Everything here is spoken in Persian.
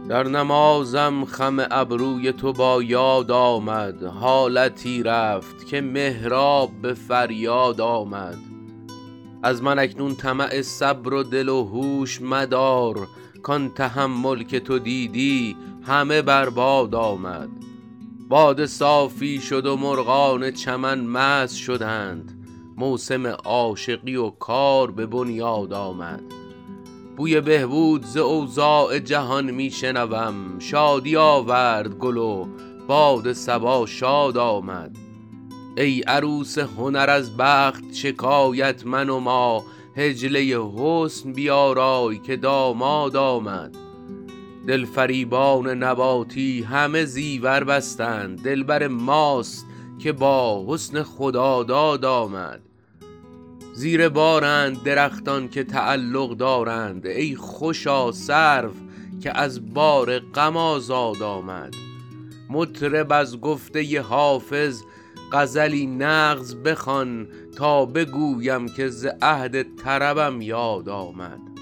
در نمازم خم ابروی تو با یاد آمد، حالتی رفت که محراب به فریاد آمد. از من اکنون طمع صبر و دل و هوش مدار، کان تحمل که تو دیدی همه برباد آمد. باد صافی شد و مرغان چمن مست شدند، موسم عاشقی و کار به بنیاد آمد. بوی بهبود ز اوضاع جهان می شنوم، شادی آورد گل و باد صبا شاد آمد. ای عروس هنر از بخت شکایت من و ما، حجله حسن بیارای که داماد آمد. دل فریبان نباتی همه زیور بستند، دلبر ماست که با حسن خداداد آمد. زیر بارند درختان که تعلق دارند، ای خوشا سرو که از بار غم آزاد آمد. مطرب از گفته حافظ غزلی نغز بخوان، تا بگویم که ز عهد طربم یاد آمد.